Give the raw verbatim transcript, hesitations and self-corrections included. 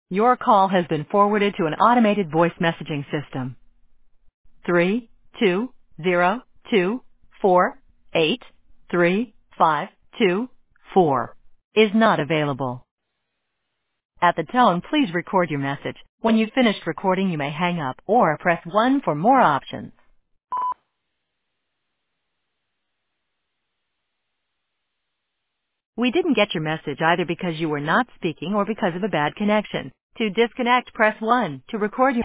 Your call has been forwarded to an automated voice messaging system. Three two zero two four eight three five two four is not available. At the tone, please record your message. When you've finished recording, you may hang up or press one for more options. We didn't get your message either because you were not speaking or because of a bad connection. To disconnect, press one. To record your